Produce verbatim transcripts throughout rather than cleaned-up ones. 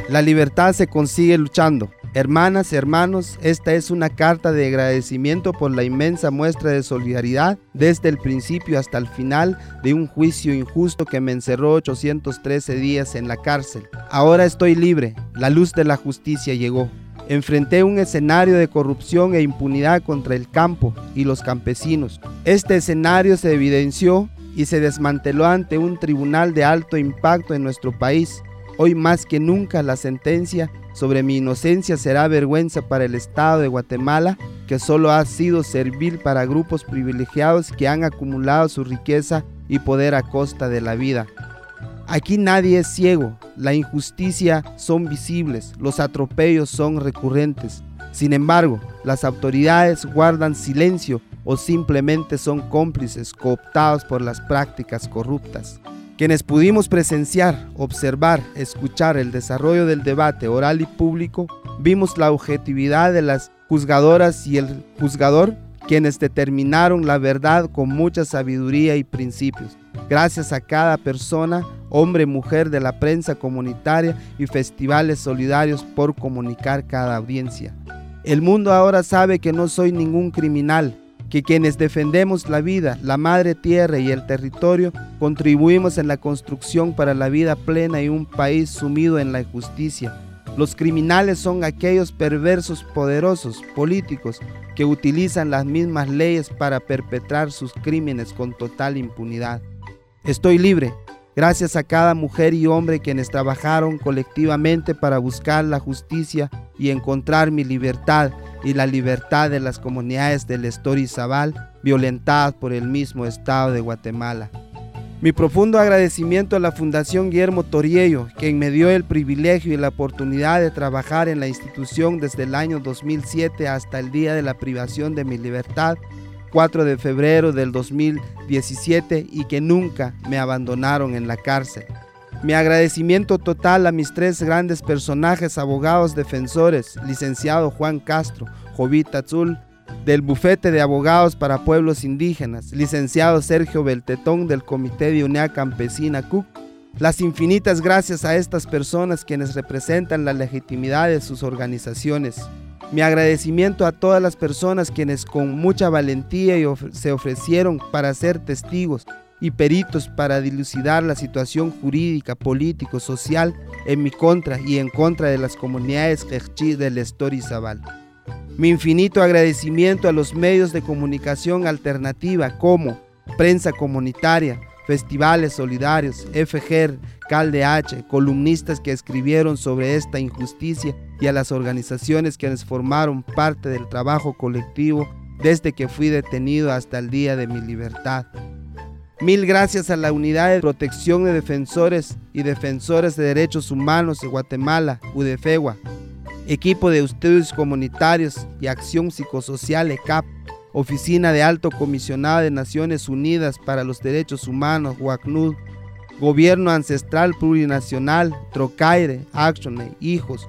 La libertad se consigue luchando. Hermanas, hermanos, esta es una carta de agradecimiento por la inmensa muestra de solidaridad desde el principio hasta el final de un juicio injusto que me encerró ochocientos trece días en la cárcel. Ahora estoy libre, la luz de la justicia llegó. Enfrenté un escenario de corrupción e impunidad contra el campo y los campesinos. Este escenario se evidenció y se desmanteló ante un tribunal de alto impacto en nuestro país. Hoy más que nunca la sentencia sobre mi inocencia será vergüenza para el Estado de Guatemala, que solo ha sido servil para grupos privilegiados que han acumulado su riqueza y poder a costa de la vida. Aquí nadie es ciego, la injusticia son visibles, los atropellos son recurrentes. Sin embargo, las autoridades guardan silencio o simplemente son cómplices cooptados por las prácticas corruptas. Quienes pudimos presenciar, observar, escuchar el desarrollo del debate oral y público, vimos la objetividad de las juzgadoras y el juzgador, quienes determinaron la verdad con mucha sabiduría y principios. Gracias a cada persona, hombre, mujer de la prensa comunitaria y festivales solidarios por comunicar cada audiencia. El mundo ahora sabe que no soy ningún criminal, que quienes defendemos la vida, la madre tierra y el territorio, contribuimos en la construcción para la vida plena y un país sumido en la injusticia. Los criminales son aquellos perversos poderosos políticos que utilizan las mismas leyes para perpetrar sus crímenes con total impunidad. Estoy libre, gracias a cada mujer y hombre quienes trabajaron colectivamente para buscar la justicia y encontrar mi libertad y la libertad de las comunidades del Estorizabal violentadas por el mismo Estado de Guatemala. Mi profundo agradecimiento a la Fundación Guillermo Toriello, quien me dio el privilegio y la oportunidad de trabajar en la institución desde el año dos mil siete hasta el día de la privación de mi libertad, cuatro de febrero del dos mil diecisiete, y que nunca me abandonaron en la cárcel. Mi agradecimiento total a mis tres grandes personajes abogados defensores, licenciado Juan Castro, Jovita Azul, del Bufete de Abogados para Pueblos Indígenas, licenciado Sergio Beltetón del Comité de Unidad Campesina C U C. Las infinitas gracias a estas personas quienes representan la legitimidad de sus organizaciones. Mi agradecimiento a todas las personas quienes con mucha valentía y of- se ofrecieron para ser testigos y peritos para dilucidar la situación jurídica, político, social en mi contra y en contra de las comunidades quechí del Estorizabal. Mi infinito agradecimiento a los medios de comunicación alternativa como Prensa Comunitaria, Festivales Solidarios, F G E R, CalDH, columnistas que escribieron sobre esta injusticia, y a las organizaciones quienes formaron parte del trabajo colectivo desde que fui detenido hasta el día de mi libertad. Mil gracias a la Unidad de Protección de Defensores y Defensores de Derechos Humanos de Guatemala, UDEFEGUA, Equipo de Estudios Comunitarios y Acción Psicosocial E C A P, Oficina de Alto Comisionado de Naciones Unidas para los Derechos Humanos, UACNUD, Gobierno Ancestral Plurinacional, Trocaire, Actione, Hijos,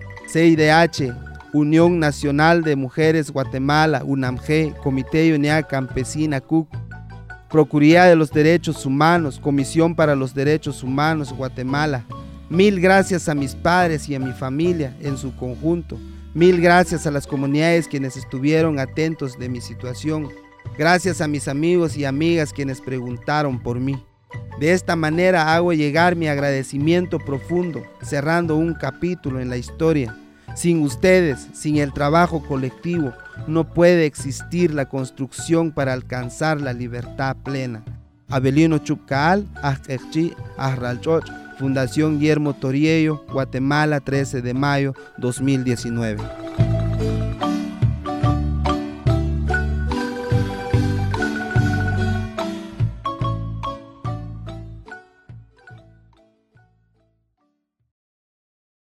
C I D H, Unión Nacional de Mujeres Guatemala, UNAMG, Comité de Unidad Campesina C U C, Procuraduría de los Derechos Humanos, Comisión para los Derechos Humanos Guatemala. Mil gracias a mis padres y a mi familia en su conjunto. Mil gracias a las comunidades quienes estuvieron atentos de mi situación. Gracias a mis amigos y amigas quienes preguntaron por mí. De esta manera hago llegar mi agradecimiento profundo, cerrando un capítulo en la historia. Sin ustedes, sin el trabajo colectivo, no puede existir la construcción para alcanzar la libertad plena. Abelino Chupcaal, Ajechí, Ajralchoch, Fundación Guillermo Toriello, Guatemala, trece de mayo dos mil diecinueve.